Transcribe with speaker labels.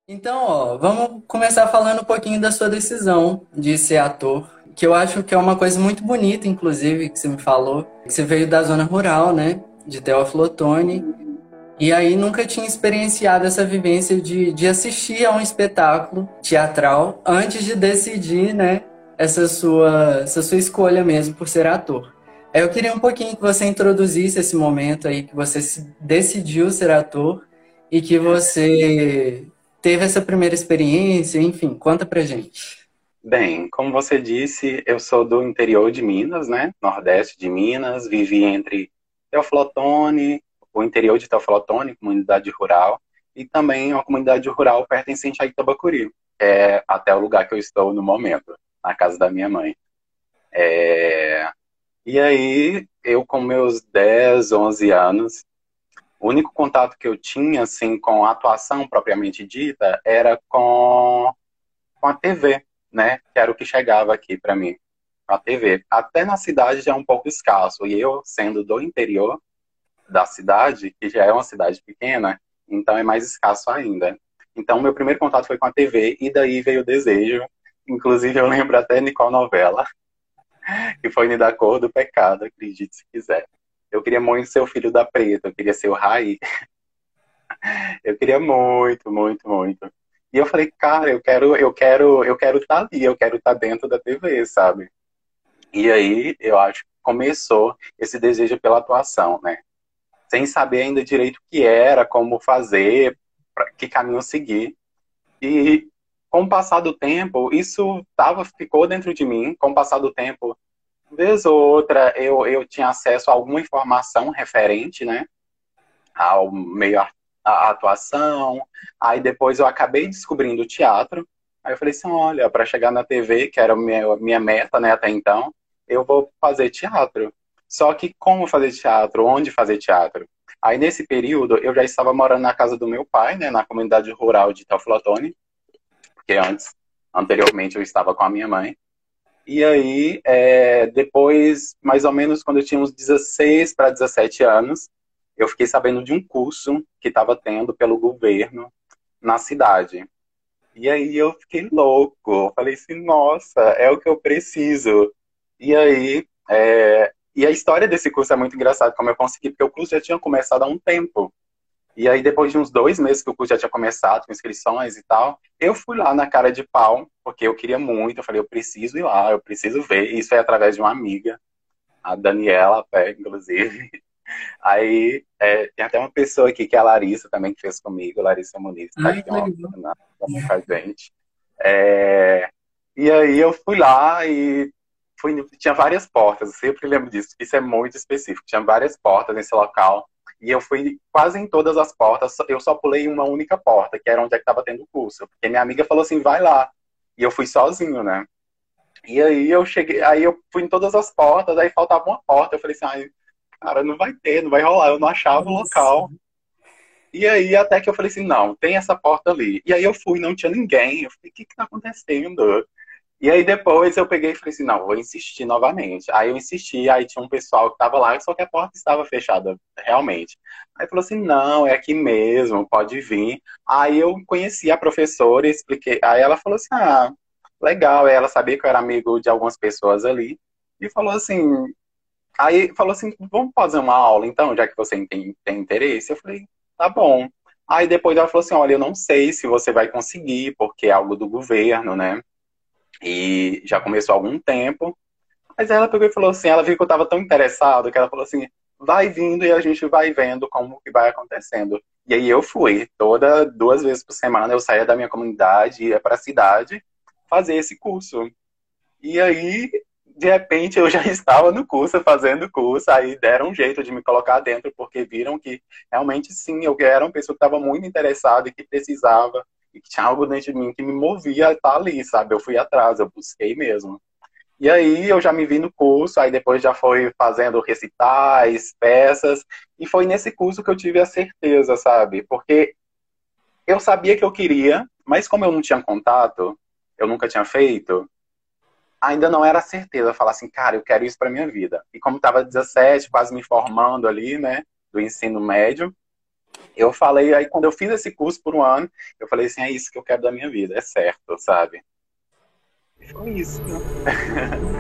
Speaker 1: Então, ó, vamos começar falando um pouquinho da sua decisão de ser ator, que eu acho que é uma coisa muito bonita, inclusive, que você me falou, que você veio da zona rural, né, de Teófilo Otoni, e aí nunca tinha experienciado essa vivência de assistir a um espetáculo teatral antes de decidir, né, essa sua escolha mesmo por ser ator. Aí eu queria um pouquinho que você introduzisse esse momento aí que você decidiu ser ator e que você teve essa primeira experiência, enfim, conta pra gente.
Speaker 2: Bem, como você disse, eu sou do interior de Minas, né? Nordeste de Minas, vivi entre Teoflotone, o interior de Teoflotone, comunidade rural, e também uma comunidade rural pertencente a Itabacuri, que é até o lugar que eu estou no momento, na casa da minha mãe. E aí, eu com meus 10, 11 anos, o único contato que eu tinha, assim, com a atuação propriamente dita, era com a TV, né? Que era o que chegava aqui para mim, a TV. Até na cidade já é um pouco escasso. E eu, sendo do interior da cidade, que já é uma cidade pequena, então é mais escasso ainda. Então, meu primeiro contato foi com a TV, e daí veio o desejo. Inclusive, eu lembro até de qual novela, que foi Da Cor do Pecado, acredite se quiser. Eu queria muito ser o filho da Preta, eu queria ser o Raí. Eu queria muito, muito, muito. E eu falei, cara, eu quero estar ali, eu quero estar dentro da TV, sabe? E aí, eu acho que começou esse desejo pela atuação, né? Sem saber ainda direito o que era, como fazer, que caminho seguir. E com o passar do tempo, isso ficou dentro de mim. Com o passar do tempo, vez ou outra, eu tinha acesso a alguma informação referente, né? Ao meio à atuação. Aí depois eu acabei descobrindo o teatro. Aí eu falei assim, olha, para chegar na TV, que era a minha meta, né, até então, eu vou fazer teatro. Só que como fazer teatro? Onde fazer teatro? Aí nesse período eu já estava morando na casa do meu pai, né, na comunidade rural de Teoflotone, porque anteriormente eu estava com a minha mãe. E aí, depois, mais ou menos quando eu tinha uns 16 para 17 anos, eu fiquei sabendo de um curso que estava tendo pelo governo na cidade. E aí eu fiquei louco. Eu falei assim, nossa, é o que eu preciso. E aí, e a história desse curso é muito engraçada, como eu consegui, porque o curso já tinha começado há um tempo. E aí, depois de uns 2 meses que o curso já tinha começado, com inscrições e tal, eu fui lá na cara de pau, porque eu queria muito. Eu falei, eu preciso ir lá, eu preciso ver. E isso foi através de uma amiga, a Daniela, inclusive. Aí, tem até uma pessoa aqui, que é a Larissa, também, que fez comigo, Larissa Muniz, que tá
Speaker 1: Ai,
Speaker 2: aqui
Speaker 1: que legal.
Speaker 2: também com a gente. É, e aí, eu fui lá e tinha várias portas, eu sempre lembro disso, isso é muito específico. Tinha várias portas nesse local. E eu fui quase em todas as portas, eu só pulei uma única porta, que era onde é que estava tendo o curso. Porque minha amiga falou assim, vai lá. E eu fui sozinho, né? E aí eu cheguei, aí eu fui em todas as portas, aí faltava uma porta. Eu falei assim, ai, cara, não vai ter, não vai rolar. Eu não achava o
Speaker 1: Nossa.
Speaker 2: local. E aí até que eu falei assim, não, tem essa porta ali. E aí eu fui, não tinha ninguém. Eu falei, o que que tá acontecendo? E aí depois eu peguei e falei assim, não, vou insistir novamente. Aí eu insisti, aí tinha um pessoal que tava lá, só que a porta estava fechada, realmente. Aí falou assim, não, é aqui mesmo, pode vir. Aí eu conheci a professora e expliquei. Aí ela falou assim, ah, legal. Aí ela sabia que eu era amigo de algumas pessoas ali. E falou assim, aí falou assim, vamos fazer uma aula então, já que você tem interesse? Eu falei, tá bom. Aí depois ela falou assim, olha, eu não sei se você vai conseguir, porque é algo do governo, né? E já começou há algum tempo. Mas ela pegou e falou assim, ela viu que eu estava tão interessado, que ela falou assim, vai vindo e a gente vai vendo como que vai acontecendo. E aí eu fui, 2 vezes por semana eu saía da minha comunidade, ia para a cidade fazer esse curso. E aí, de repente, eu já estava no curso, fazendo curso, aí deram um jeito de me colocar dentro, porque viram que realmente sim, eu era uma pessoa que estava muito interessada e que precisava, e que tinha algo dentro de mim que me movia a estar ali, sabe? Eu fui atrás, eu busquei mesmo. E aí eu já me vi no curso, aí depois já foi fazendo recitais, peças, e foi nesse curso que eu tive a certeza, sabe? Porque eu sabia que eu queria, mas como eu não tinha contato, eu nunca tinha feito, ainda não era certeza falar assim, cara, eu quero isso para minha vida. E como estava 17, quase me formando ali, né, do ensino médio, eu falei, aí quando eu fiz esse curso por um ano, eu falei assim, é isso que eu quero da minha vida, é certo, sabe? E foi isso, né?